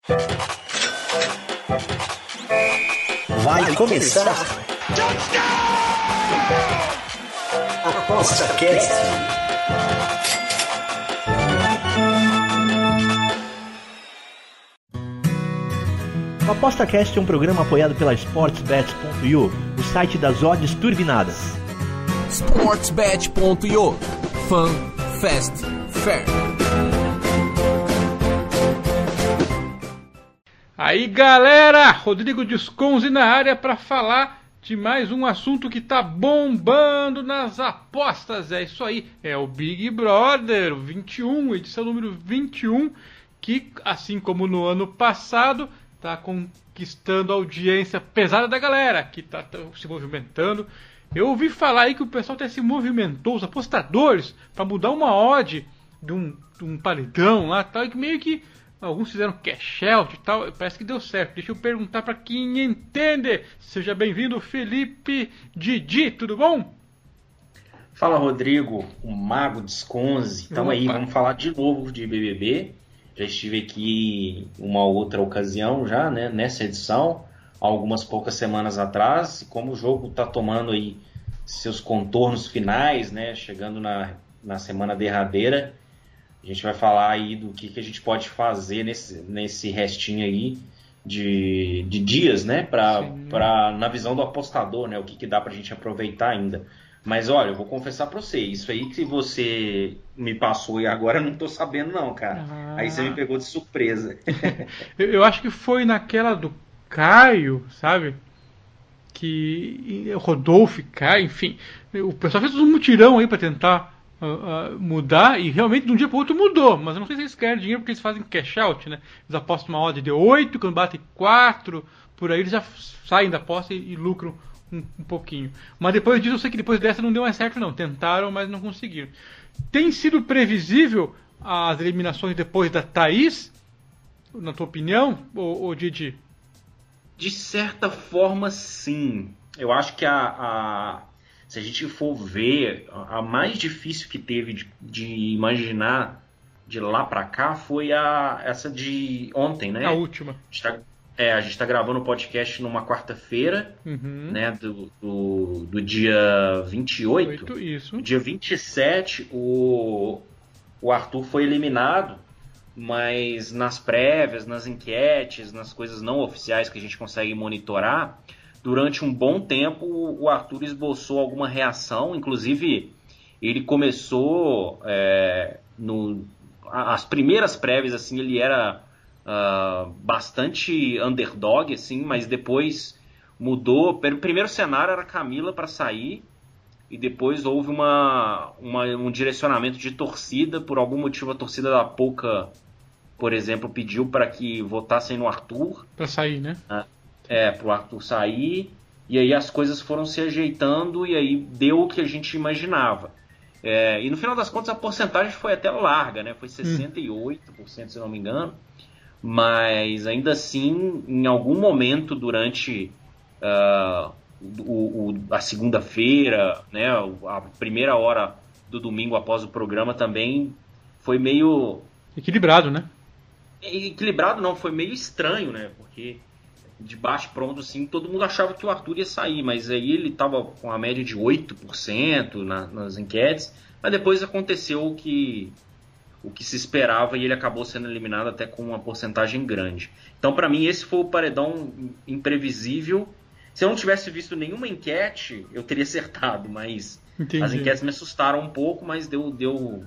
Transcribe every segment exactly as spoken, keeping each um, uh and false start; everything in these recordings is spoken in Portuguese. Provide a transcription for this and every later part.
Vai começar. Aposta Cast. O Aposta Cast é um programa apoiado pela Sportsbet ponto io, o site das odds turbinadas. Sportsbet ponto io. Fun, fast, fair. Aí galera, Rodrigo Desconzi na área para falar de mais um assunto que tá bombando nas apostas. É isso aí, é o Big Brother vinte e um, edição número vinte e um, que assim como no ano passado tá conquistando a audiência pesada da galera, que tá, tá se movimentando. Eu ouvi falar aí que o pessoal até se movimentou, os apostadores, para mudar uma odd de um, de um paredão lá, tal, e que meio que alguns fizeram cash out e tal, parece que deu certo. Deixa eu perguntar para quem entende. Seja bem-vindo, Felipe Didi, tudo bom? Fala, Rodrigo, o Mago Desconzi. Tamo aí, vamos falar de novo de B B B. Já estive aqui uma outra ocasião já, né, nessa edição, algumas poucas semanas atrás. Como o jogo tá tomando aí seus contornos finais, né, chegando na, na semana derradeira, a gente vai falar aí do que, que a gente pode fazer nesse, nesse restinho aí de, de dias, né? Pra, pra, na visão do apostador, né? O que, que dá pra gente aproveitar ainda. Mas olha, eu vou confessar pra você, isso aí que você me passou e agora eu não tô sabendo não, cara. Ah. Aí você me pegou de surpresa. eu, eu acho que foi naquela do Caio, sabe? Que Rodolfo Caio, enfim. O pessoal fez um mutirão aí pra tentar Uh, uh, mudar, e realmente de um dia para o outro mudou, mas eu não sei se eles querem dinheiro porque eles fazem cash out, né? Eles apostam uma odd de oito, quando batem quatro, por aí eles já saem da aposta e, e lucram um, um pouquinho. Mas depois disso eu sei que depois dessa não deu mais certo não, tentaram, mas não conseguiram. Tem sido previsível as eliminações depois da Thaís, na tua opinião, ou, ou Didi? De certa forma sim, eu acho que a, a... se a gente for ver, a mais difícil que teve de, de imaginar de lá pra cá foi a, essa de ontem, né? A última. A gente tá, é, a gente tá gravando o podcast numa quarta-feira, uhum. né? Do, do, do dia vinte e oito. oito, isso. Dia vinte e sete, o, o Arthur foi eliminado, mas nas prévias, nas enquetes, nas coisas não oficiais que a gente consegue monitorar, durante um bom tempo, o Arthur esboçou alguma reação, inclusive ele começou, é, no, as primeiras prévias, assim, ele era uh, bastante underdog, assim, mas depois mudou. O primeiro cenário era Camila para sair, e depois houve uma, uma, um direcionamento de torcida. Por algum motivo a torcida da Pouca, por exemplo, pediu para que votassem no Arthur. Para sair, né? Uh, É, pro Arthur sair, e aí as coisas foram se ajeitando, e aí deu o que a gente imaginava. É, e no final das contas a porcentagem foi até larga, né? Foi sessenta e oito por cento, se não me engano, mas ainda assim, em algum momento durante uh, o, o, a segunda-feira, né, a primeira hora do domingo após o programa também foi meio... Equilibrado, né? Equilibrado não, foi meio estranho, né? Porque de baixo pronto, assim, todo mundo achava que o Arthur ia sair, mas aí ele estava com a média de oito por cento na, nas enquetes, mas depois aconteceu o que, o que se esperava e ele acabou sendo eliminado até com uma porcentagem grande. Então, para mim, esse foi o paredão imprevisível. Se eu não tivesse visto nenhuma enquete, eu teria acertado, mas Entendi. As enquetes me assustaram um pouco, mas deu... deu...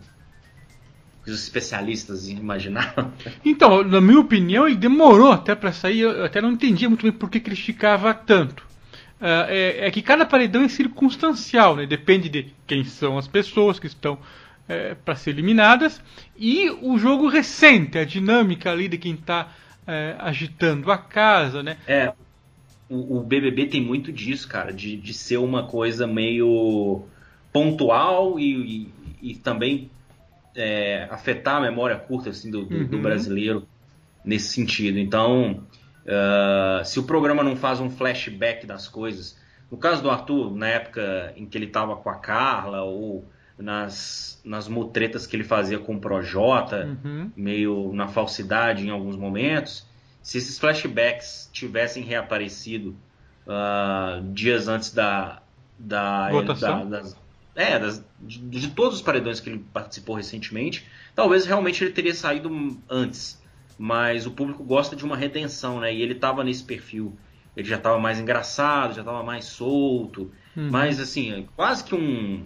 os especialistas imaginaram. Então, na minha opinião, ele demorou até para sair. Eu até não entendia muito bem por que criticava tanto. Uh, é, é que cada paredão é circunstancial, né? Depende de quem são as pessoas que estão é, para ser eliminadas e o jogo recente, a dinâmica ali de quem está é, agitando a casa, né? É, o, o B B B tem muito disso, cara, de, de ser uma coisa meio pontual e, e, e também É, afetar a memória curta assim, do, do, uhum. do brasileiro nesse sentido. Então, uh, se o programa não faz um flashback das coisas, no caso do Arthur, na época em que ele estava com a Carla, ou nas, nas mutretas que ele fazia com o Projota, uhum. meio na falsidade em alguns momentos, se esses flashbacks tivessem reaparecido uh, dias antes da... da, Votação? da das, é, das, de, de todos os paredões que ele participou recentemente, talvez realmente ele teria saído antes. Mas o público gosta de uma redenção, né? E ele tava nesse perfil. Ele já tava mais engraçado, já tava mais solto. Uhum. Mas, assim, quase que um...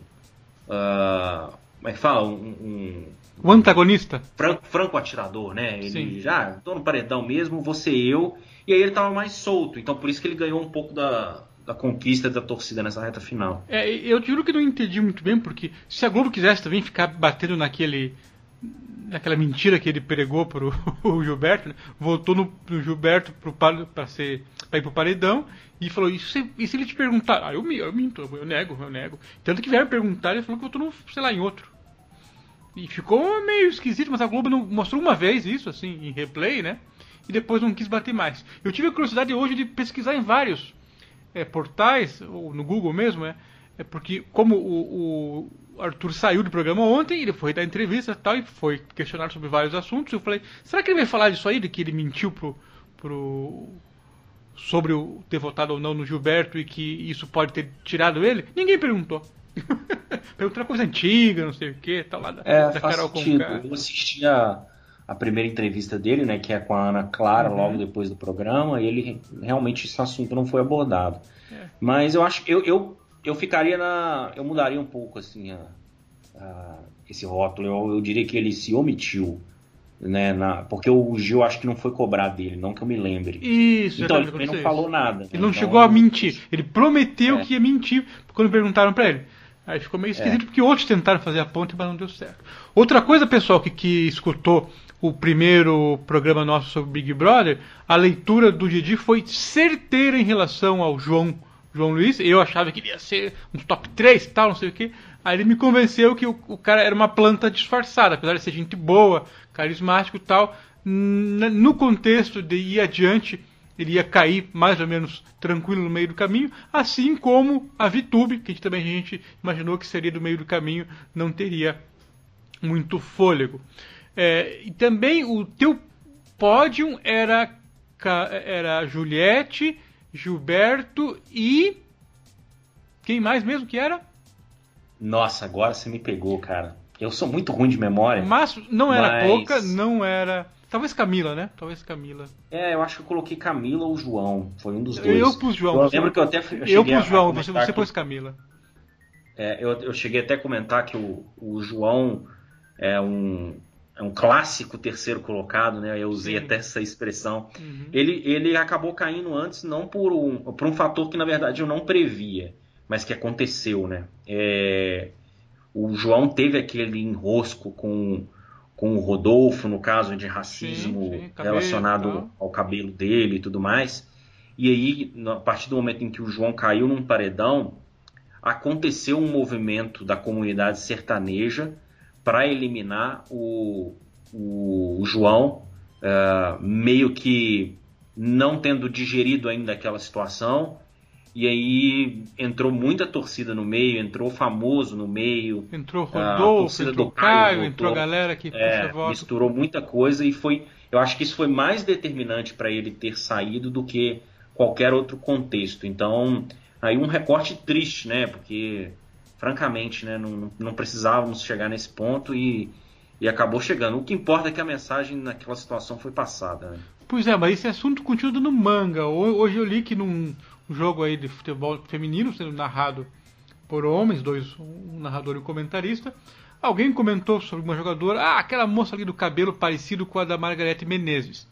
Uh, como é que fala? Um... um o antagonista? Franco, franco atirador, né? Ele Sim. já, tô no paredão mesmo, vou ser eu. E aí ele tava mais solto. Então, por isso que ele ganhou um pouco da... da conquista da torcida nessa reta final. É, eu juro que não entendi muito bem, porque se a Globo quisesse também ficar batendo naquele naquela mentira que ele pregou pro o Gilberto, né? Votou no, no Gilberto para ser para ir pro paredão e falou, e se, e se ele te perguntar? Ah, eu, eu minto, eu nego, eu nego. Tanto que vieram perguntar, ele falou que votou no, sei lá, em outro. E ficou meio esquisito, mas a Globo não, mostrou uma vez isso, assim, em replay, né? E depois não quis bater mais. Eu tive a curiosidade hoje de pesquisar em vários É, portais, ou no Google mesmo, é, é porque como o, o Arthur saiu do programa ontem, ele foi dar entrevista e tal, e foi questionado sobre vários assuntos, eu falei, será que ele vai falar disso aí, de que ele mentiu pro, pro, sobre o ter votado ou não no Gilberto e que isso pode ter tirado ele? Ninguém perguntou. Perguntou coisa antiga, não sei o que, tal, lá da, é, da faz Carol sentido. Conká. Eu assisti a, a primeira entrevista dele, né, que é com a Ana Clara, uhum. logo depois do programa, e ele realmente esse assunto não foi abordado. É. Mas eu acho eu, eu, eu ficaria na. Eu mudaria um pouco assim a, a, esse rótulo. Eu, eu diria que ele se omitiu. Né, na, porque o Gil acho que não foi cobrar dele, não que eu me lembre. Isso, então ele não falou nada. Ele não então, chegou a mentir. Ele prometeu é. que ia mentir quando perguntaram pra ele. Aí ficou meio esquisito é. porque outros tentaram fazer a ponte, mas não deu certo. Outra coisa, pessoal, que, que escutou o primeiro programa nosso sobre Big Brother, a leitura do Didi foi certeira em relação ao João, João Luiz. Eu achava que ele ia ser um top três e tal, não sei o que. Aí ele me convenceu que o, o cara era uma planta disfarçada, apesar de ser gente boa, carismático e tal. No contexto de ir adiante, ele ia cair mais ou menos tranquilo no meio do caminho, assim como a VTube, que também a gente imaginou que seria do meio do caminho, não teria muito fôlego. É, e também o teu pódio era, era Juliette, Gilberto e... quem mais mesmo que era? Nossa, agora você me pegou, cara. Eu sou muito ruim de memória. Mas não era mas... pouca, não era... Talvez Camila, né? Talvez Camila. É, eu acho que eu coloquei Camila ou João. Foi um dos dois. Eu pus João. Eu lembro que eu até eu Eu pus João, você, você que... pôs Camila. É, eu, eu cheguei até a comentar que o, o João é um, é um clássico terceiro colocado, né? Eu usei Sim. até essa expressão. Uhum. Ele, ele acabou caindo antes, não por um, por um fator que, na verdade, eu não previa, mas que aconteceu, né? É, o João teve aquele enrosco com... com o Rodolfo, no caso de racismo sim, sim, cabelo, relacionado tá. ao cabelo dele e tudo mais. E aí, a partir do momento em que o João caiu num paredão, aconteceu um movimento da comunidade sertaneja para eliminar o, o, o João, uh, meio que não tendo digerido ainda aquela situação. E aí entrou muita torcida no meio, entrou famoso no meio. Entrou Rodolfo, entrou Caio, Caio entrou a galera que é, puxa voto. Misturou muita coisa e foi. Eu acho que isso foi mais determinante para ele ter saído do que qualquer outro contexto. Então, aí um recorte triste, né? Porque, francamente, né, não, não precisávamos chegar nesse ponto e, e acabou chegando. O que importa é que a mensagem naquela situação foi passada. Né? Pois é, mas esse assunto continua dando manga. Hoje eu li que num. Um jogo aí de futebol feminino sendo narrado por homens, dois, um narrador e um comentarista. Alguém comentou sobre uma jogadora, ah, aquela moça ali do cabelo parecido com a da Margareth Menezes.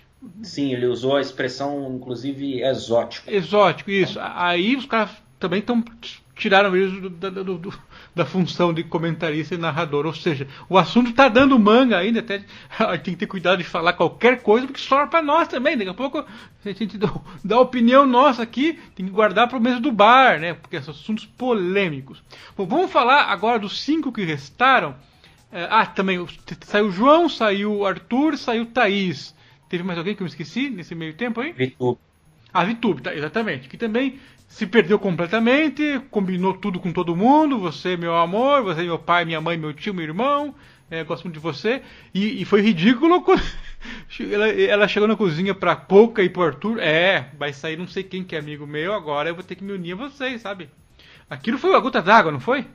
Sim, ele usou a expressão, inclusive, exótico. Exótico, isso. Aí os caras também estão tiraram eles do, da, do, do, da função de comentarista e narrador. Ou seja, o assunto está dando manga ainda. Até tem que ter cuidado de falar qualquer coisa, porque sobra para nós também. Daqui a pouco a gente dá, dá a opinião nossa aqui, tem que guardar para o mesa do bar, né? Porque são assuntos polêmicos. Bom, vamos falar agora dos cinco que restaram. Ah, também saiu o João, saiu o Arthur, saiu o Thaís. Teve mais alguém que eu me esqueci nesse meio tempo aí? VTube. A VTube, tá, exatamente. Que também se perdeu completamente, combinou tudo com todo mundo. Você, meu amor, você, meu pai, minha mãe, meu tio, meu irmão. É, gosto muito de você. E, e foi ridículo quando, Ela, ela chegou na cozinha pra Pouca e pro Arthur. É, vai sair não sei quem que é amigo meu, agora eu vou ter que me unir a vocês, sabe? Aquilo foi uma gota d'água, não foi?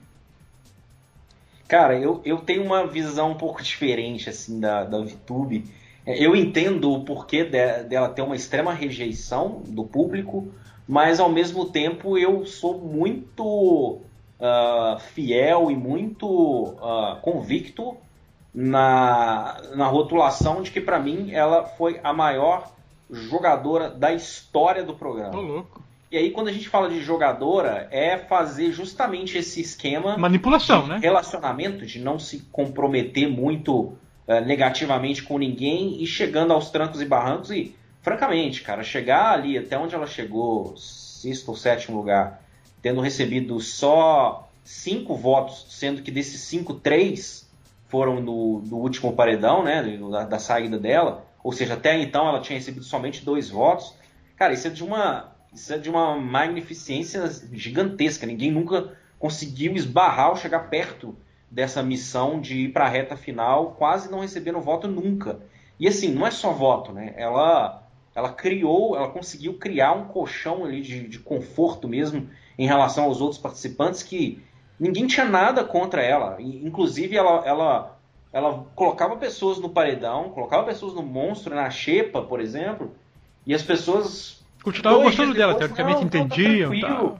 Cara, eu, eu tenho uma visão um pouco diferente, assim, da, da VTube. Eu entendo o porquê de, dela ter uma extrema rejeição do público, mas ao mesmo tempo eu sou muito uh, fiel e muito uh, convicto na, na rotulação de que, pra mim, ela foi a maior jogadora da história do programa. Tô louco. E aí, quando a gente fala de jogadora, é fazer justamente esse esquema... Manipulação, de né? relacionamento, de não se comprometer muito uh, negativamente com ninguém e chegando aos trancos e barrancos. E, francamente, cara, chegar ali até onde ela chegou, sexto ou sétimo lugar, tendo recebido só cinco votos, sendo que desses cinco, três foram do, do último paredão, né, da, da saída dela. Ou seja, até então ela tinha recebido somente dois votos. Cara, isso é de uma... Isso é de uma magnificência gigantesca. Ninguém nunca conseguiu esbarrar ou chegar perto dessa missão de ir para a reta final, quase não recebendo voto nunca. E assim, não é só voto, né? Ela, ela criou, ela conseguiu criar um colchão ali de, de conforto mesmo em relação aos outros participantes que ninguém tinha nada contra ela. Inclusive, ela, ela, ela colocava pessoas no paredão, colocava pessoas no monstro, na xepa, por exemplo, e as pessoas... Continuava gostando dela, teoricamente entendiam. Tá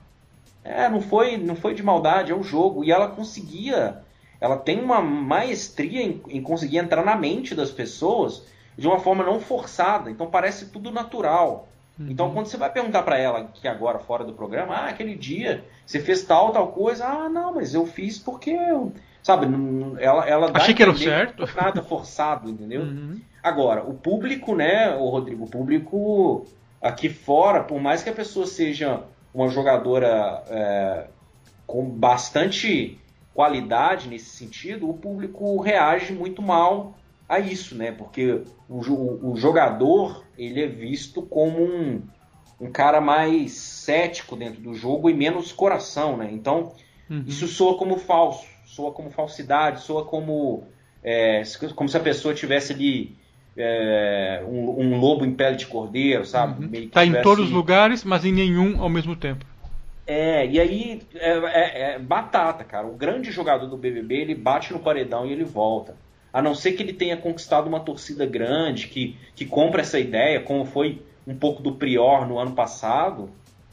é, não foi, não foi de maldade, é o jogo. E ela conseguia, ela tem uma maestria em, em conseguir entrar na mente das pessoas de uma forma não forçada. Então parece tudo natural. Uhum. Então quando você vai perguntar pra ela, que agora fora do programa, ah, aquele dia você fez tal, tal coisa. Ah, não, mas eu fiz porque, sabe, ela, ela dá achei que era o certo. Nada forçado, entendeu? Uhum. Agora, o público, né, o Rodrigo, o público... Aqui fora, por mais que a pessoa seja uma jogadora é, com bastante qualidade nesse sentido, o público reage muito mal a isso, né? Porque o, o jogador ele é visto como um, um cara mais cético dentro do jogo e menos coração, né? Então, uhum. Isso soa como falso, soa como falsidade, soa como, é, como se a pessoa tivesse ali... É, um, um lobo em pele de cordeiro, sabe? Uhum. Tá tivesse... em todos os lugares, mas em nenhum ao mesmo tempo. É, e aí é, é, é batata, cara. O grande jogador do B B B, ele bate no paredão e ele volta. A não ser que ele tenha conquistado uma torcida grande, que, que compra essa ideia, como foi um pouco do Prior no ano passado,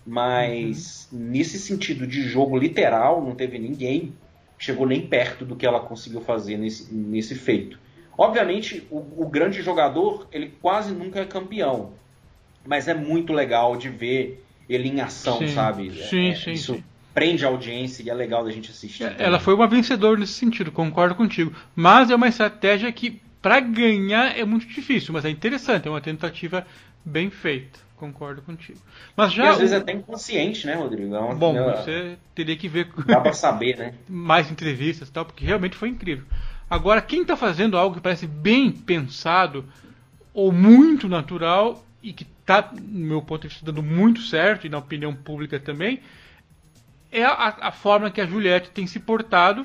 mas uhum. Nesse sentido de jogo literal, não teve ninguém que chegou nem perto do que ela conseguiu fazer nesse, nesse feito. Obviamente, o, o grande jogador, ele quase nunca é campeão. Mas é muito legal de ver ele em ação, sim, sabe? Sim, é, sim, isso sim. Prende a audiência e é legal da gente assistir. É, ela foi uma vencedora nesse sentido, concordo contigo. Mas é uma estratégia que, para ganhar, é muito difícil. Mas é interessante, é uma tentativa bem feita. Concordo contigo. Mas já e às o... vezes é até inconsciente, né, Rodrigo? É uma... Bom, você teria que ver... Dá pra saber, né? Mais entrevistas e tal, porque realmente foi incrível. Agora, quem está fazendo algo que parece bem pensado ou muito natural e que está, no meu ponto de vista, dando muito certo e na opinião pública também, é a, a forma que a Juliette tem se portado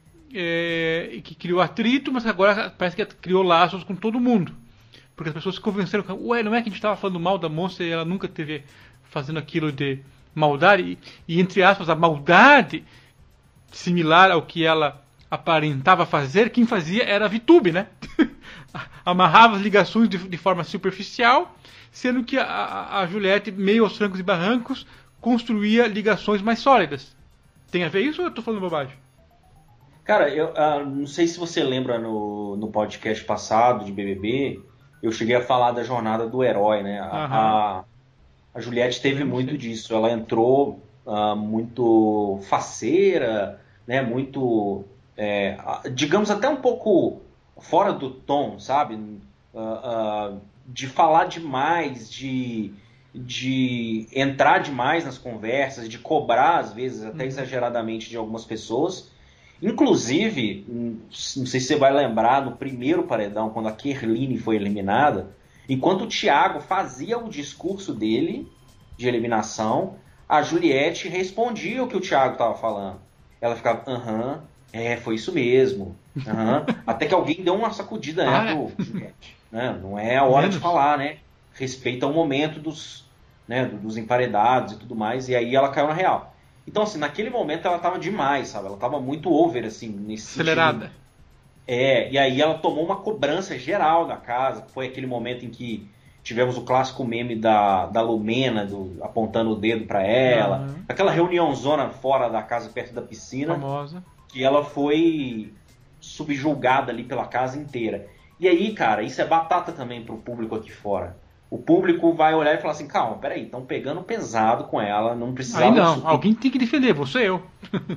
é, e que criou atrito, mas agora parece que criou laços com todo mundo. Porque as pessoas se convenceram que, ué, não é que a gente estava falando mal da moça e ela nunca teve fazendo aquilo de maldade. E, e entre aspas, a maldade similar ao que ela... aparentava fazer, quem fazia era a VTube, né? Amarrava as ligações de, de forma superficial, sendo que a, a Juliette, meio aos trancos e barrancos, construía ligações mais sólidas. Tem a ver isso ou eu tô falando bobagem? Cara, eu uh, não sei se você lembra no, no podcast passado de B B B, eu cheguei a falar da jornada do herói, né? A, a, a Juliette teve muito disso. Ela entrou uh, muito faceira, né? Muito... É, digamos até um pouco fora do tom, sabe? Uh, uh, de falar demais, de, de entrar demais nas conversas, de cobrar, às vezes, até exageradamente de algumas pessoas. Inclusive, não sei se você vai lembrar, no primeiro paredão, quando a Kerline foi eliminada, enquanto o Thiago fazia o discurso dele de eliminação, a Juliette respondia o que o Thiago estava falando. Ela ficava, aham, uh-huh, é, foi isso mesmo. Uh-huh. Até que alguém deu uma sacudida, né, pro Juliette. né? Não é a hora Menos. de falar, né? Respeita o momento dos, né, dos emparedados e tudo mais, e aí ela caiu na real. Então, assim, naquele momento ela tava demais, sabe? Ela tava muito over, assim, nesse Acelerada. sentido. É, e aí ela tomou uma cobrança geral da casa, que foi aquele momento em que tivemos o clássico meme da, da Lumena, do, apontando o dedo pra ela, Uhum. aquela reuniãozona fora da casa, perto da piscina, Famosa. que ela foi subjulgada ali pela casa inteira. E aí, cara, isso é batata também pro público aqui fora. O público vai olhar e falar assim, calma, peraí, estão pegando pesado com ela, não precisava... Aí não, disso. alguém tem que defender, vou ser eu.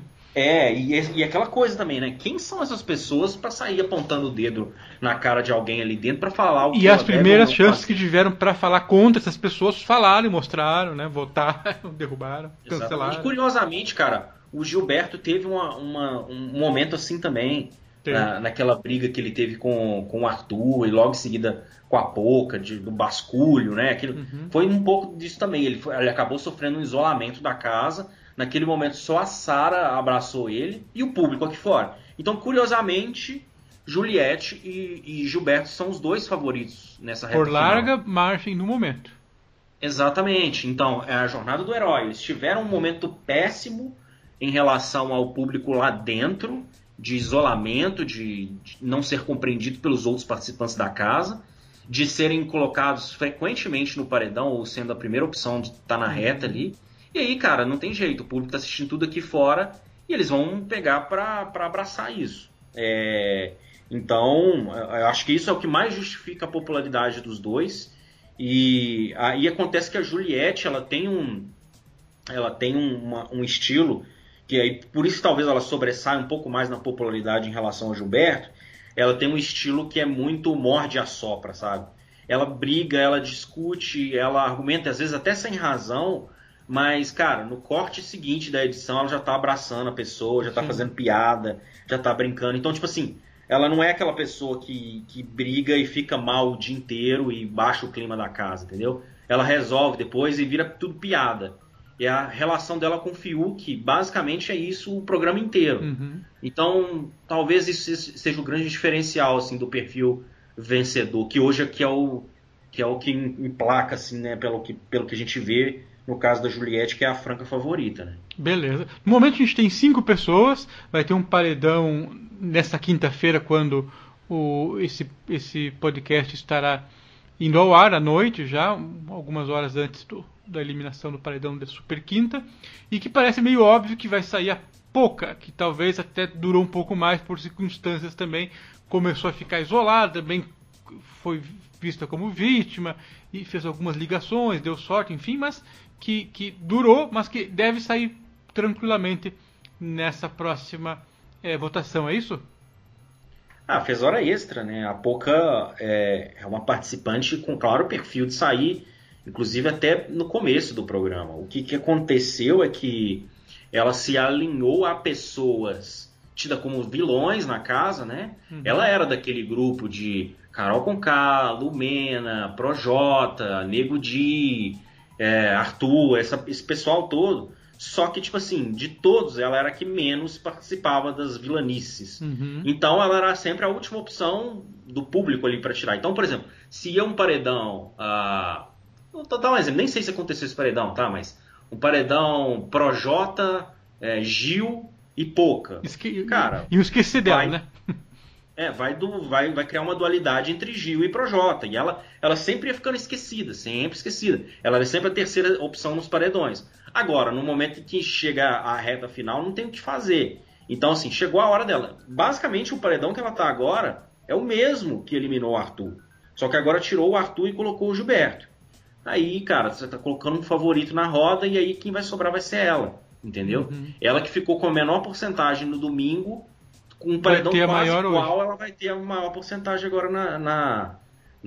É, e, e aquela coisa também, né? Quem são essas pessoas pra sair apontando o dedo na cara de alguém ali dentro pra falar o que E as ela deve primeiras ou não chances fazer? que tiveram pra falar contra essas pessoas falaram, mostraram, né? Votaram, derrubaram, Exatamente. cancelaram. E curiosamente, cara, o Gilberto teve uma, uma- um momento assim também, Teve. na, naquela briga que ele teve com, com o Arthur e logo em seguida com a Poca, de, do basculho, né? Aquilo, Uhum. Foi um pouco disso também. Ele, foi- ele acabou sofrendo um isolamento da casa. Naquele momento só a Sara abraçou ele e o público aqui fora. Então, curiosamente, Juliette e, e Gilberto são os dois favoritos nessa reta Por final. larga margem no momento. Exatamente. Então, é a jornada do herói. Eles tiveram um momento péssimo em relação ao público lá dentro, de isolamento, de, de não ser compreendido pelos outros participantes da casa, de serem colocados frequentemente no paredão, ou sendo a primeira opção de estar na reta ali. E aí, cara, não tem jeito. O público está assistindo tudo aqui fora e eles vão pegar para abraçar isso. É, então, eu acho que isso é o que mais justifica a popularidade dos dois. E aí acontece que a Juliette, ela tem um, ela tem um, uma- um estilo que aí, por isso talvez ela sobressaia um pouco mais na popularidade em relação ao Gilberto. Ela tem um estilo que é muito morde a sopra, sabe? Ela briga, ela discute, ela argumenta, às vezes até sem razão, mas, cara, no corte seguinte da edição ela já tá abraçando a pessoa, já tá Sim. fazendo piada, já tá brincando. Então, tipo assim, ela não é aquela pessoa que, que briga e fica mal o dia inteiro e baixa o clima da casa, entendeu? Ela resolve depois e vira tudo piada. E a relação dela com o Fiuk, basicamente é isso o programa inteiro. Uhum. Então, talvez isso seja o grande diferencial assim, do perfil vencedor, que hoje aqui é o que, é o que emplaca, assim, né, pelo, que, pelo que a gente vê no caso da Juliette, que é a franca favorita. Né? Beleza. No momento a gente tem cinco pessoas, vai ter um paredão nesta quinta-feira, quando o, esse, esse podcast estará indo ao ar à noite já, algumas horas antes do, da eliminação do paredão da Super Quinta, e que parece meio óbvio que vai sair a Poca, que talvez até durou um pouco mais por circunstâncias também, começou a ficar isolada, também foi vista como vítima e fez algumas ligações, deu sorte, enfim, mas que, que durou, mas que deve sair tranquilamente nessa próxima é, votação, é isso? Ah, fez hora extra, né? A Poca é, é uma participante com claro perfil de sair, inclusive até no começo do programa. O que, que aconteceu é que ela se alinhou a pessoas tidas como vilões na casa, né? Uhum. Ela era daquele grupo de Carol Conká, Lumena, Projota, Nego Di, é, Arthur, essa, esse pessoal todo. Só que, tipo assim, de todos, ela era a que menos participava das vilanices. Uhum. Então, ela era sempre a última opção do público ali para tirar. Então, por exemplo, se ia um paredão... Ah, vou dar um exemplo, nem sei se aconteceu esse paredão, tá? Mas um paredão Projota, é, Gil e Poca. Esque... Cara, e o esquecer dela, vai, né? É, vai, do, vai, vai criar uma dualidade entre Gil e Projota. E ela, ela sempre ia ficando esquecida, sempre esquecida. Ela era sempre a terceira opção nos paredões. Agora, no momento em que chega a reta final, não tem o que fazer. Então, assim, chegou a hora dela. Basicamente, o paredão que ela tá agora é o mesmo que eliminou o Arthur. Só que agora tirou o Arthur e colocou o Gilberto. Aí, cara, você tá colocando um favorito na roda e aí quem vai sobrar vai ser ela. Entendeu? Uhum. Ela que ficou com a menor porcentagem no domingo, com um paredão quase igual, hoje. Ela vai ter a maior porcentagem agora na, na,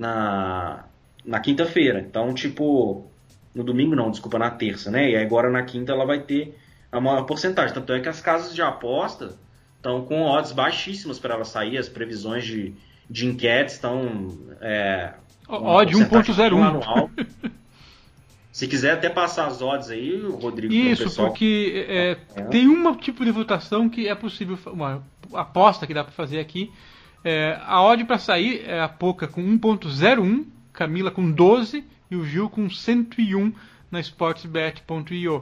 na, na quinta-feira. Então, tipo... No domingo não, desculpa, na terça, né? E agora na quinta ela vai ter a maior porcentagem. Tanto é que as casas de aposta estão com odds baixíssimas para ela sair. As previsões de, de enquetes estão... É, odd um ponto zero um. Se quiser até passar as odds aí, Rodrigo. Isso, pessoal... porque é, é. tem um tipo de votação que é possível... Uma aposta que dá para fazer aqui. É, a odd para sair é a Poca com um ponto zero um, Camila com doze e o Gil com cento e um na sportsbet ponto io.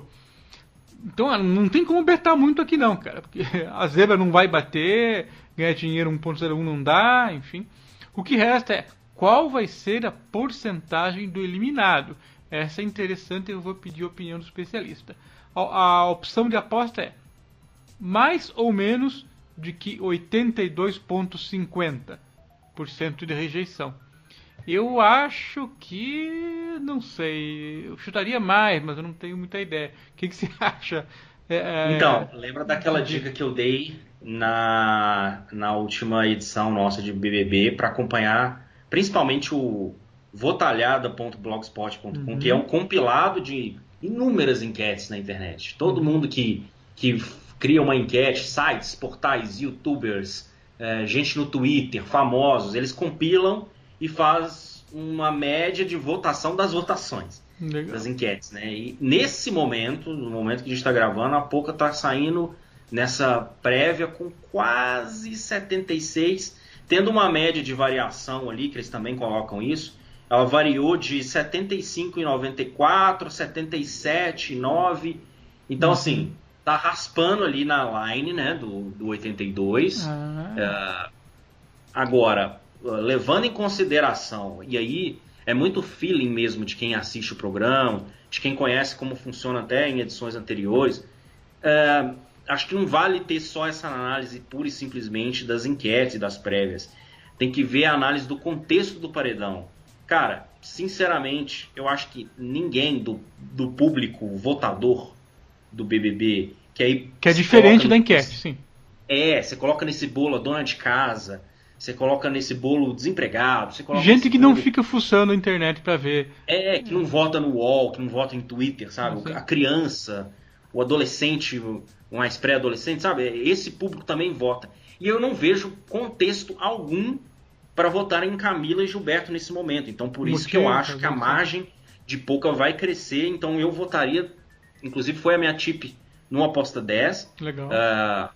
Então não tem como betar muito aqui não, cara, porque a zebra não vai bater, ganhar dinheiro um ponto zero um não dá, enfim. O que resta é qual vai ser a porcentagem do eliminado. Essa é interessante, eu vou pedir a opinião do especialista. A, a opção de aposta é mais ou menos de que oitenta e dois vírgula cinquenta por cento de rejeição. Eu acho que... não sei, eu chutaria mais, mas eu não tenho muita ideia. O que, que você acha? É, então, lembra daquela dica que eu dei na, na última edição nossa de B B B para acompanhar principalmente o votalhada ponto blogspot ponto com, uhum. que é um compilado de inúmeras enquetes na internet. Todo uhum. mundo que, que cria uma enquete, sites, portais, youtubers, é, gente no Twitter, famosos, eles compilam e faz uma média de votação das votações. Legal. Das enquetes, né? E nesse momento, no momento que a gente está gravando, a Poca está saindo nessa prévia com quase setenta e seis, tendo uma média de variação ali, que eles também colocam isso. Ela variou de setenta e cinco vírgula noventa e quatro, setenta e sete vírgula nove. Então, uhum. assim, tá raspando ali na line, né, do, do oitenta e dois. Ah. Uh, agora, levando em consideração, e aí é muito feeling mesmo de quem assiste o programa, de quem conhece como funciona até em edições anteriores, é, acho que não vale ter só essa análise pura e simplesmente das enquetes, das prévias. Tem que ver a análise do contexto do paredão. Cara, sinceramente, eu acho que ninguém do, do público votador do B B B... Que, aí que é diferente da enquete, nesse, sim. É, você coloca nesse bolo a dona de casa... Você coloca nesse bolo desempregado. Você coloca gente que não bolo... fica fuçando a internet pra ver. É, que não vota no U O L, que não vota em Twitter, sabe? Sim. A criança, o adolescente, o mais pré-adolescente, sabe? Esse público também vota. E eu não vejo contexto algum para votar em Camila e Gilberto nesse momento. Então, por isso que eu acho que a margem de Poca vai crescer. Então, eu votaria... Inclusive, foi a minha tip no Aposta dez. Legal. Uh,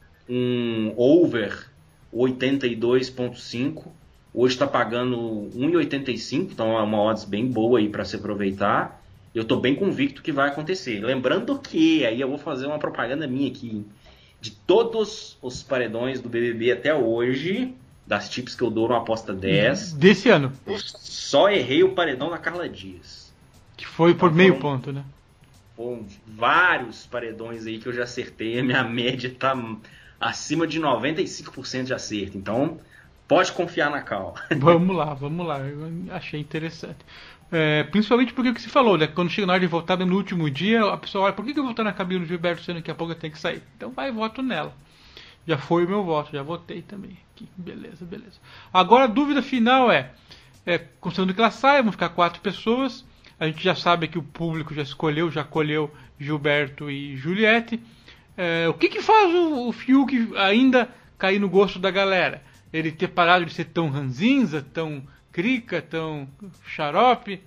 um over... oitenta e dois vírgula cinco, hoje está pagando um vírgula oitenta e cinco, então é uma odds bem boa aí para se aproveitar. Eu estou bem convicto que vai acontecer. Lembrando que, aí eu vou fazer uma propaganda minha aqui, de todos os paredões do B B B até hoje, das tips que eu dou no Aposta dez, desse ano, eu só errei o paredão da Carla Dias. Que foi por então, meio foram, ponto, né? Foram vários paredões aí que eu já acertei, a minha média tá... acima de noventa e cinco por cento de acerto. Então, pode confiar na Cal. Vamos lá, vamos lá. Eu achei interessante. É, principalmente porque o que se falou, né? Quando chega na hora de votar no último dia, a pessoa olha, por que, que eu vou votar na Camila Gilberto, sendo que a pouco eu tenho que sair? Então vai e voto nela. Já foi o meu voto, já votei também. Aqui. Beleza, beleza. Agora a dúvida final é, é considerando que ela saia, vão ficar quatro pessoas. A gente já sabe que o público já escolheu, já colheu Gilberto e Juliette. É, o que que faz o, o Fiuk ainda cair no gosto da galera? Ele ter parado de ser tão ranzinza, tão crica, tão xarope?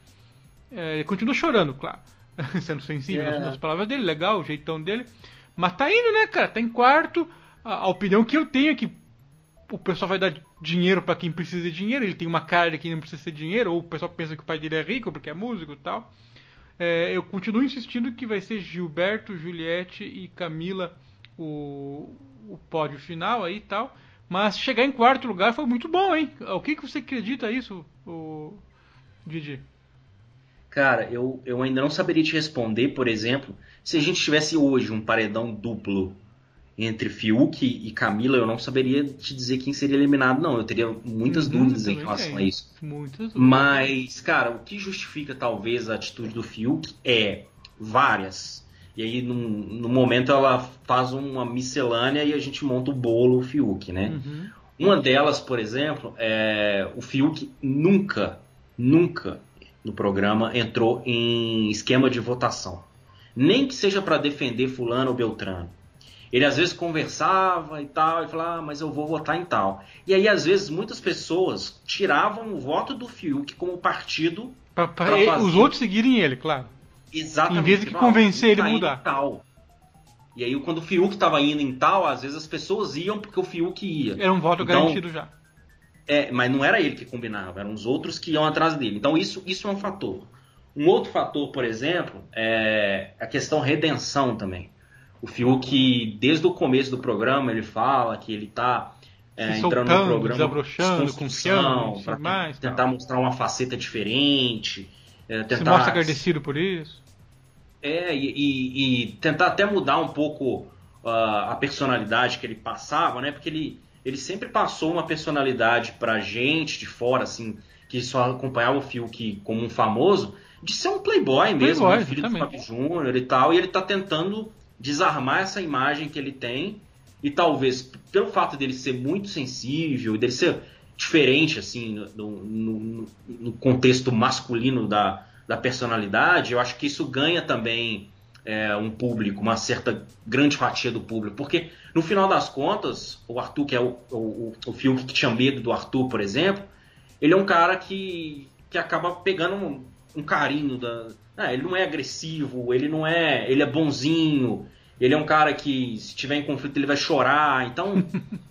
É, ele continua chorando, claro. Sendo sensível yeah. nas palavras dele, legal, o jeitão dele. Mas tá indo, né, cara? Tá em quarto. A, a opinião que eu tenho é que o pessoal vai dar dinheiro pra quem precisa de dinheiro. Ele tem uma cara de quem não precisa de dinheiro. Ou o pessoal pensa que o pai dele é rico porque é músico e tal. É, eu continuo insistindo que vai ser Gilberto, Juliette e Camila o, o pódio final aí e tal. Mas chegar em quarto lugar foi muito bom, hein? O que, que você acredita isso, o Didi? Cara, eu, eu ainda não saberia te responder, por exemplo, se a gente tivesse hoje um paredão duplo entre Fiuk e Camila, eu não saberia te dizer quem seria eliminado, não. Eu teria muitas uhum, dúvidas em relação a isso. Muitas dúvidas. Mas, cara, o que justifica talvez a atitude do Fiuk é várias. E aí, no, no momento, ela faz uma miscelânea e a gente monta o bolo Fiuk, né? Uhum. Uma delas, por exemplo, é o Fiuk nunca, nunca no programa entrou em esquema de votação. Nem que seja para defender fulano ou beltrano. Ele às vezes conversava e tal, e falava, ah, mas eu vou votar em tal. E aí, às vezes, muitas pessoas tiravam o voto do Fiuk como partido para fazer... os outros seguirem ele, claro. Exatamente. Em vez de que convencer ele a mudar. Tal. E aí, quando o Fiuk estava indo em tal, às vezes as pessoas iam porque o Fiuk ia. Era um voto então, garantido já. É, mas não era ele que combinava, eram os outros que iam atrás dele. Então isso, isso é um fator. Um outro fator, por exemplo, é a questão redenção também. O Fiuk, desde o começo do programa, ele fala que ele está é, entrando no programa desabrochando, confiando, para mais, tentar tal. mostrar uma faceta diferente. É, tentar, se mostra agradecido por isso. É, e, e, e tentar até mudar um pouco uh, a personalidade que ele passava, né? Porque ele, ele sempre passou uma personalidade pra gente de fora, assim, que só acompanhava o Fiuk como um famoso, de ser um playboy mesmo, playboy, né? Filho também. do Fábio Júnior e tal, e ele tá tentando desarmar essa imagem que ele tem, e talvez pelo fato dele ser muito sensível, dele ser diferente, assim, no, no, no contexto masculino da, da personalidade, eu acho que isso ganha também é, um público, uma certa grande fatia do público, porque no final das contas, o Arthur, que é o, o, o Fiuk que tinha medo do Arthur, por exemplo, ele é um cara que, que acaba pegando um, um carinho da... Ah, ele não é agressivo, ele não é... ele é bonzinho, ele é um cara que se tiver em conflito ele vai chorar, então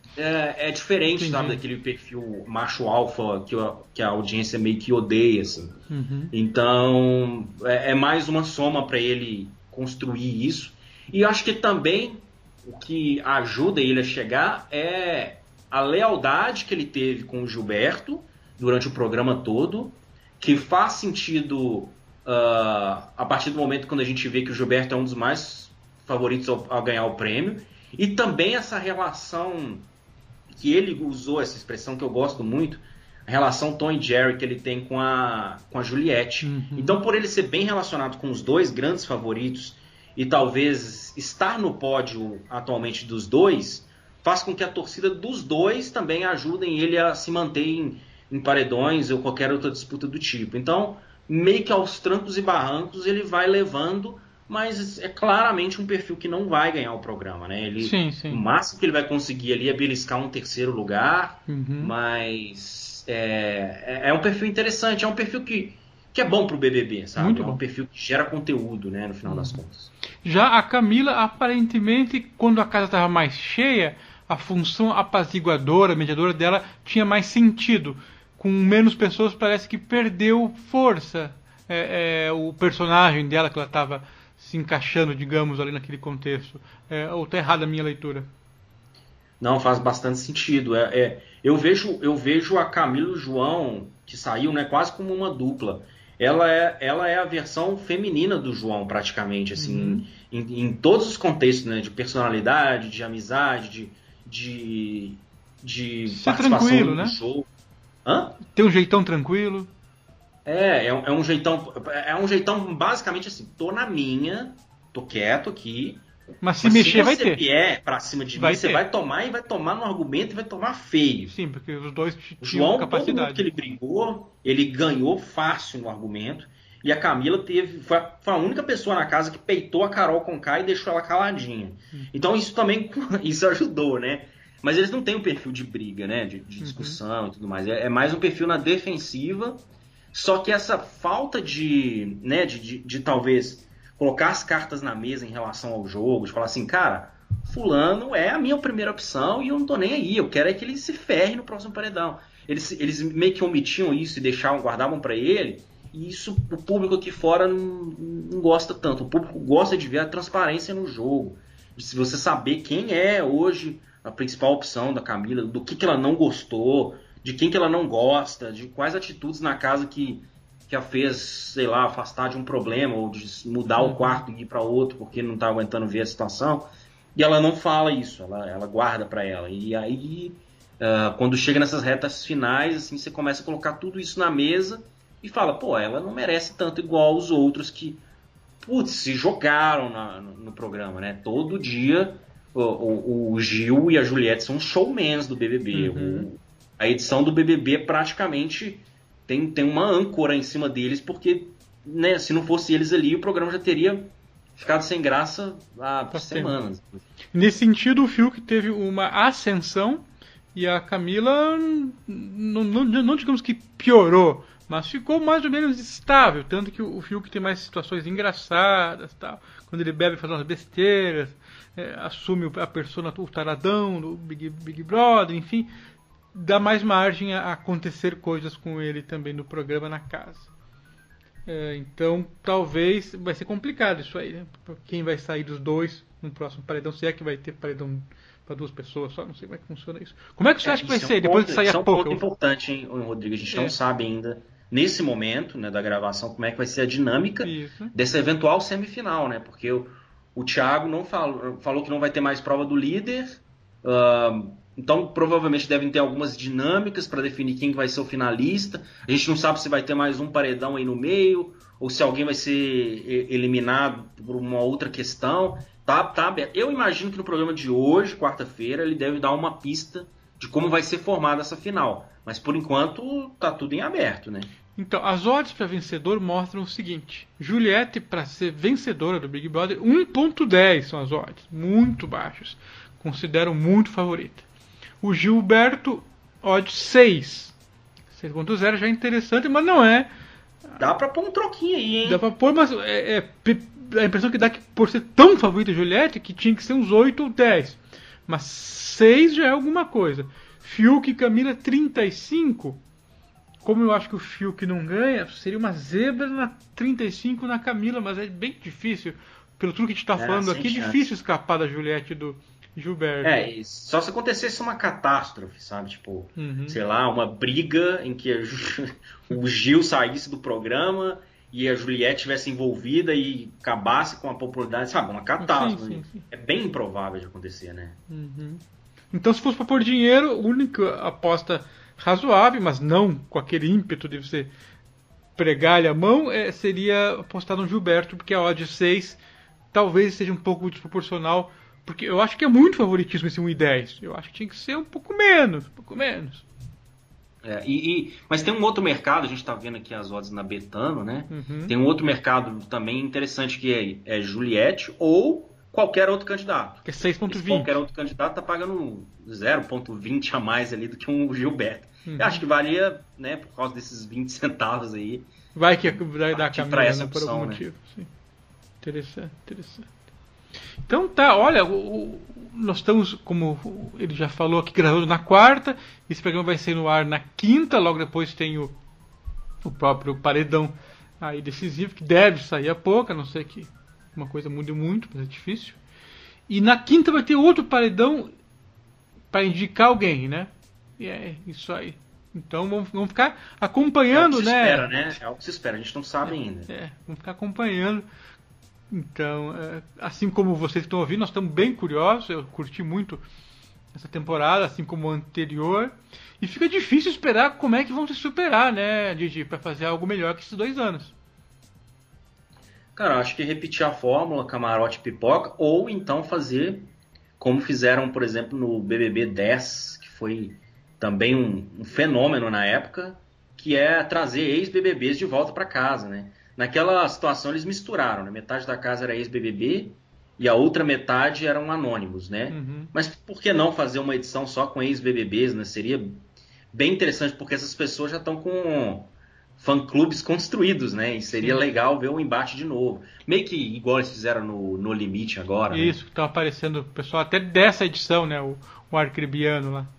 é, é diferente, sabe, daquele perfil macho alfa que, que a audiência meio que odeia, assim. Uhum. Então é, é mais uma soma para ele construir isso, e acho que também o que ajuda ele a chegar é a lealdade que ele teve com o Gilberto durante o programa todo, que faz sentido uh, a partir do momento quando a gente vê que o Gilberto é um dos mais favoritos ao, ao ganhar o prêmio, e também essa relação que ele usou, essa expressão que eu gosto muito, a relação Tom e Jerry que ele tem com a, com a Juliette. Uhum. Então, por ele ser bem relacionado com os dois grandes favoritos e talvez estar no pódio atualmente dos dois, faz com que a torcida dos dois também ajudem ele a se manter em, em paredões ou qualquer outra disputa do tipo. Então, meio que aos trancos e barrancos ele vai levando, mas é claramente um perfil que não vai ganhar o programa, né? Ele, sim, sim. O máximo que ele vai conseguir ali é beliscar um terceiro lugar, uhum. mas é, é um perfil interessante, é um perfil que, que é bom pro B B B, sabe? Muito é um bom. perfil que gera conteúdo, né, no final uhum. das contas. Já a Camila, aparentemente, quando a casa estava mais cheia, a função apaziguadora, mediadora dela tinha mais sentido. Com menos pessoas parece que perdeu força é, é, o personagem dela que ela estava se encaixando, digamos, ali naquele contexto. É, ou está errada a minha leitura? Não, faz bastante sentido. É, é, eu, vejo, eu vejo a Camila e o João, que saiu, né, quase como uma dupla. Ela é, ela é a versão feminina do João, praticamente, assim, uhum. em, em todos os contextos, né, de personalidade, de amizade, de, de, de participação tranquilo, no né? show. Hã? Tem um jeitão tranquilo. É, é, é um jeitão, é um jeitão basicamente assim, tô na minha, tô quieto aqui, mas se mas mexer se vai ter. Se você vier pra cima de vai mim, ter. Você vai tomar e vai tomar no argumento e vai tomar feio. Sim, porque os dois o João, capacidade. todo mundo que ele brigou, ele ganhou fácil no argumento, e a Camila teve, foi a, foi a única pessoa na casa que peitou a Carol Conká e deixou ela caladinha. Hum. Então isso também, isso ajudou, né? Mas eles não têm um perfil de briga, né? De, de discussão uhum. e tudo mais. É, é mais um perfil na defensiva. Só que essa falta de, né, de, de, de talvez colocar as cartas na mesa em relação ao jogo, de falar assim, cara, fulano é a minha primeira opção e eu não tô nem aí, eu quero é que ele se ferre no próximo paredão. Eles, eles meio que omitiam isso e deixavam, guardavam pra ele, e isso o público aqui fora não, não gosta tanto. O público gosta de ver a transparência no jogo, de se você saber quem é hoje a principal opção da Camila, do que, que ela não gostou, de quem que ela não gosta, de quais atitudes na casa que, que a fez, sei lá, afastar de um problema, ou de mudar o quarto e ir para outro porque não tá aguentando ver a situação. E ela não fala isso, ela, ela guarda para ela. E aí, uh, quando chega nessas retas finais, assim, você começa a colocar tudo isso na mesa e fala, pô, ela não merece tanto igual os outros que, putz, se jogaram na, no, no programa, né? Todo dia o, o, o Gil e a Juliette são showmans do B B B. Uhum. O, A edição do B B B praticamente tem, tem uma âncora em cima deles, porque, né, se não fosse eles ali, o programa já teria ficado sem graça há tá semanas. Tempo. Nesse sentido, o Fiuk teve uma ascensão e a Camila, não, não, não digamos que piorou, mas ficou mais ou menos estável. Tanto que o Fiuk tem mais situações engraçadas, tal, quando ele bebe faz umas besteiras, é, assume a persona, o taradão do Big, Big Brother, enfim. dá mais margem a acontecer coisas com ele também no programa, na casa. É, então, talvez vai ser complicado isso aí, né? Quem vai sair dos dois no próximo paredão? Se é que vai ter paredão para duas pessoas só, não sei como é que funciona isso. Como é que você é, acha que vai é um ser? ponto, Depois de sair isso a é um pouco. ponto importante, hein, Rodrigo? A gente é. não sabe ainda, nesse momento, né, da gravação, como é que vai ser a dinâmica isso. dessa eventual semifinal, né? Porque o, o Thiago não falou, falou que não vai ter mais prova do líder. Uh, então, provavelmente devem ter algumas dinâmicas para definir quem vai ser o finalista. A gente não sabe se vai ter mais um paredão aí no meio, ou se alguém vai ser eliminado por uma outra questão. Tá, tá aberto. Eu imagino que no programa de hoje, quarta-feira, ele deve dar uma pista de como vai ser formada essa final. Mas, por enquanto, tá tudo em aberto, né? Então, as odds para vencedor mostram o seguinte. Juliette, para ser vencedora do Big Brother, um ponto dez são as odds. Muito baixas. Considero muito favorita. O Gilberto, odds seis. seis ponto zero já é interessante, mas não é. Dá pra pôr um troquinho aí, hein? Dá pra pôr, mas é, é, a impressão que dá que por ser tão favorita a Juliette, que tinha que ser uns oito ou dez. Mas seis já é alguma coisa. Fiuk e Camila, trinta e cinco. Como eu acho que o Fiuk não ganha, seria uma zebra na trinta e cinco na Camila, mas é bem difícil. Pelo tudo que a gente está é, falando aqui, é chance. difícil escapar da Juliette e do Gilberto. É, só se acontecesse uma catástrofe, sabe? Tipo, uhum. sei lá, uma briga em que a Ju... o Gil saísse do programa e a Juliette estivesse envolvida e acabasse com a popularidade, sabe? Uma catástrofe. Sim, sim, sim. É bem improvável de acontecer, né? Uhum. Então, se fosse para pôr dinheiro, a única aposta razoável, mas não com aquele ímpeto de você pregar-lhe a mão, é, seria apostar no Gilberto, porque a odd seis talvez seja um pouco desproporcional, porque eu acho que é muito favoritismo esse um e dez. Eu acho que tinha que ser um pouco menos, um pouco menos. É, e, e, mas tem um outro mercado, a gente está vendo aqui as odds na Betano, né? Uhum. Tem um outro mercado também interessante que é, é Juliette ou qualquer outro candidato. Que é seis ponto vinte. Qualquer outro candidato está pagando zero ponto vinte a mais ali do que um Gilberto. Uhum. Eu acho que valia, né, por causa desses vinte centavos aí. Vai que vai dar a Camila, essa né, por opção, algum né? motivo. Sim. Interessante, interessante. Então tá, olha, o, o, nós estamos, como ele já falou aqui, gravando na quarta. Esse programa vai ser no ar na quinta. Logo depois tem o, o próprio paredão aí decisivo, que deve sair a pouco, a não ser que uma coisa mude muito, mas é difícil. E na quinta vai ter outro paredão para indicar alguém, né? E é isso aí. Então vamos, vamos ficar acompanhando, é o que se né? espera, né? É o que se espera, a gente não sabe é, ainda. É, vamos ficar acompanhando. Então, é, assim como vocês que estão ouvindo, nós estamos bem curiosos. Eu curti muito essa temporada, assim como a anterior. E fica difícil esperar como é que vão se superar, né, Didi, para fazer algo melhor que esses dois anos. Cara, acho que repetir a fórmula camarote pipoca, ou então fazer como fizeram, por exemplo, no B B B dez, que foi também um, um fenômeno na época, que é trazer ex-B B Bs de volta para casa, né? Naquela situação eles misturaram, né? Metade da casa era ex-B B B e a outra metade eram anônimos, né? Uhum. Mas por que não fazer uma edição só com ex-B B Bs, né? Seria bem interessante, porque essas pessoas já estão com fã-clubes construídos, né? E seria Sim. legal ver o embate de novo. Meio que igual eles fizeram no, no Limite agora. Isso, né? que tá aparecendo o pessoal até dessa edição, né? O, o Arcribiano lá.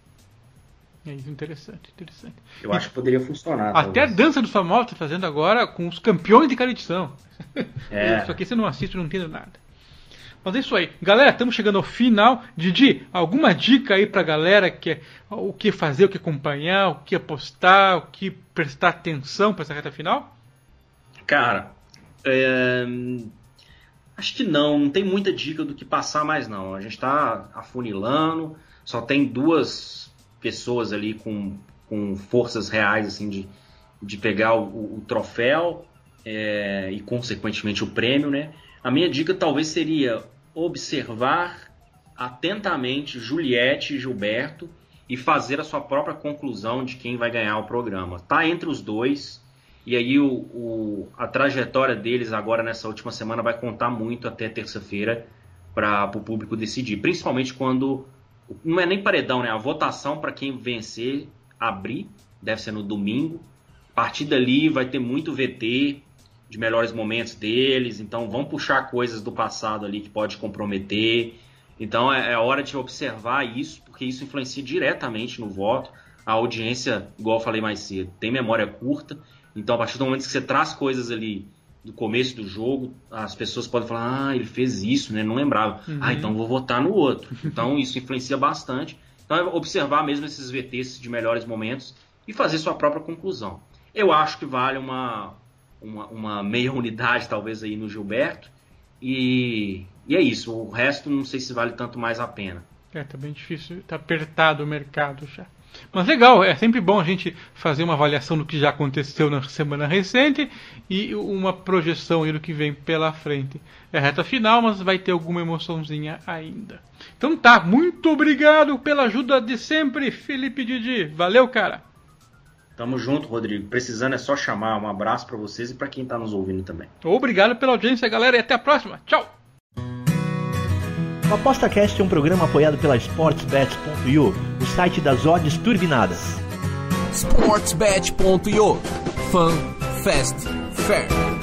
É isso, interessante, interessante. Eu acho que poderia funcionar. Até talvez. a dança dos famosos tá fazendo agora com os campeões de cada edição. É. Isso aqui você não assiste, não entende nada. Mas é isso aí. Galera, estamos chegando ao final. Didi, alguma dica aí pra galera que é, o que fazer, o que acompanhar, o que apostar, o que prestar atenção para essa reta final? Cara, é... acho que não, não tem muita dica do que passar mais não. A gente está afunilando, só tem duas pessoas ali com, com forças reais assim de, de pegar o, o troféu é, e consequentemente o prêmio, né? A minha dica talvez seria observar atentamente Juliette e Gilberto e fazer a sua própria conclusão de quem vai ganhar o programa. Tá entre os dois. E aí o, o, a trajetória deles agora nessa última semana vai contar muito até terça-feira para o público decidir. Principalmente quando, não é nem paredão, né? A votação para quem vencer abrir, deve ser no domingo. A partir dali vai ter muito V T de melhores momentos deles. Então vão puxar coisas do passado ali que pode comprometer. Então é, é hora de observar isso, porque isso influencia diretamente no voto. A audiência, igual eu falei mais cedo, tem memória curta. Então, a partir do momento que você traz coisas ali do começo do jogo, as pessoas podem falar, ah, ele fez isso, né? Não lembrava. Uhum. Ah, então vou votar no outro. Então, isso influencia bastante. Então, é observar mesmo esses V Ts de melhores momentos e fazer sua própria conclusão. Eu acho que vale uma, uma, uma meia unidade, talvez, aí no Gilberto. E, e é isso. O resto, não sei se vale tanto mais a pena. É, tá bem difícil. Tá apertado o mercado já. Mas legal, é sempre bom a gente fazer uma avaliação do que já aconteceu na semana recente e uma projeção aí do que vem pela frente. É reta final, mas vai ter alguma emoçãozinha ainda. Então tá, muito obrigado pela ajuda de sempre, Felipe Didi. Valeu, cara. Tamo junto, Rodrigo. Precisando é só chamar. Um abraço pra vocês e pra quem tá nos ouvindo também. Obrigado pela audiência, galera, e até a próxima. Tchau! O ApostaCast é um programa apoiado pela SportsBet ponto io, o site das odds turbinadas. SportsBet ponto io. Fun, Fast, Fair.